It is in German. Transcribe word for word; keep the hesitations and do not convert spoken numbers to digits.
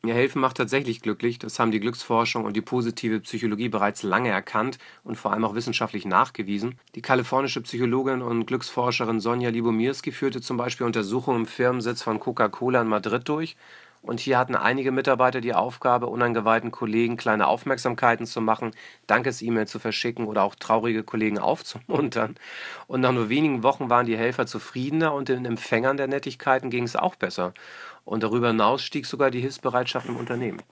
Ja, helfen macht tatsächlich glücklich. Das haben die Glücksforschung und die positive Psychologie bereits lange erkannt und vor allem auch wissenschaftlich nachgewiesen. Die kalifornische Psychologin und Glücksforscherin Sonja Libomirski führte zum Beispiel Untersuchungen im Firmensitz von Coca-Cola in Madrid durch. Und hier hatten einige Mitarbeiter die Aufgabe, unangeweihten Kollegen kleine Aufmerksamkeiten zu machen, Dankes-E-Mail zu verschicken oder auch traurige Kollegen aufzumuntern. Und nach nur wenigen Wochen waren die Helfer zufriedener und den Empfängern der Nettigkeiten ging es auch besser. Und darüber hinaus stieg sogar die Hilfsbereitschaft im Unternehmen.